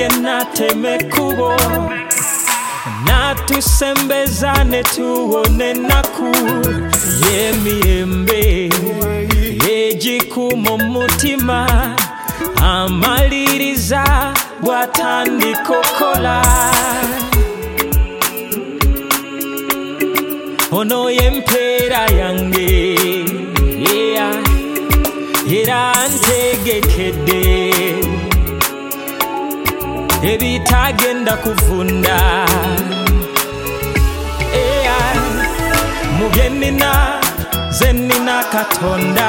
nange nateme kubo natusembeza ne tuwone ennaku y'emirembe egikuma omutima amaliriza bw'atandika okukola. Ono y'empeera yange era ntegekedde ebitagenda kuvunda mu bye nnina ze nnina Katonda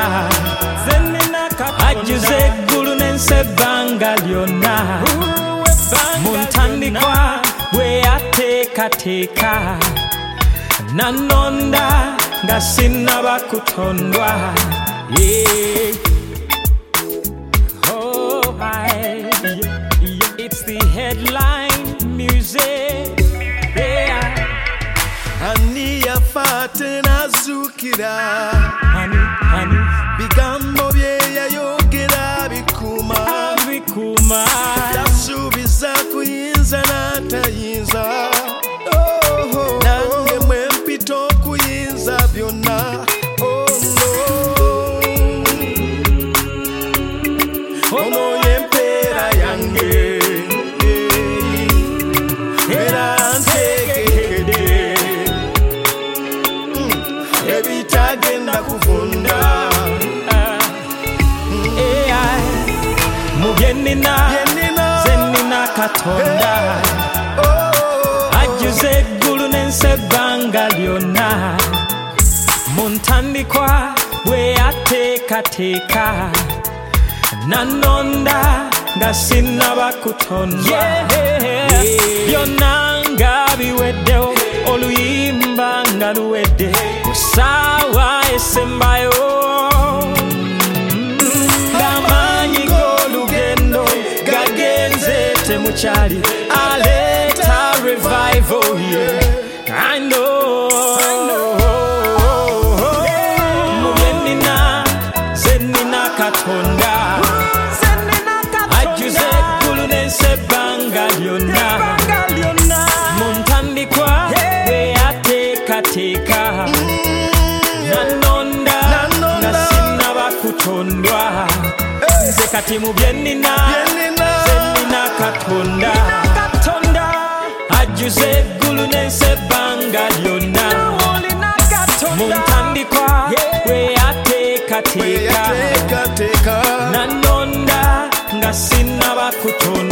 ajjuza eggulu n'ensi ebbanga lyonna mu ntandikwa bwe yateekateeka nanonda nga sinnaba kutondwa. It's the headline music. Ani yafate nazukira Honey, bigambo bye yayogera bikuma yasubiza kuyinza n'atayinza nange mwempita okuyinza byonna. Ono y'empeera yange era ntegekedde ebitagenda kuvunda mu bye nnina ze nnina Katonda ajjuza eggulu n'ensi ebbanga lyonna mu ntandikwa bwe yateekateeka nanonda nga sinnaba kutondwa. Byonna nga biweddewo oluyimba nga luwedde ku ssaawa esembayo ng'amaanyi g'olugendo gagenze temukyali aleeta revival here. I know mu bye nnina ze nnina Katonda ajjuza eggulu n'ensi ebbanga lyonna mu ntandikwa bwe yateekateeka nanonda nga sinnaba kutondwa. Nze kati mu bye nnina ze nnina Katonda ajjuza eggulu n'ensi ebbanga lyonna mu ntandikwa bwe yateekateeka nanonda nga sinnaba kutondwa.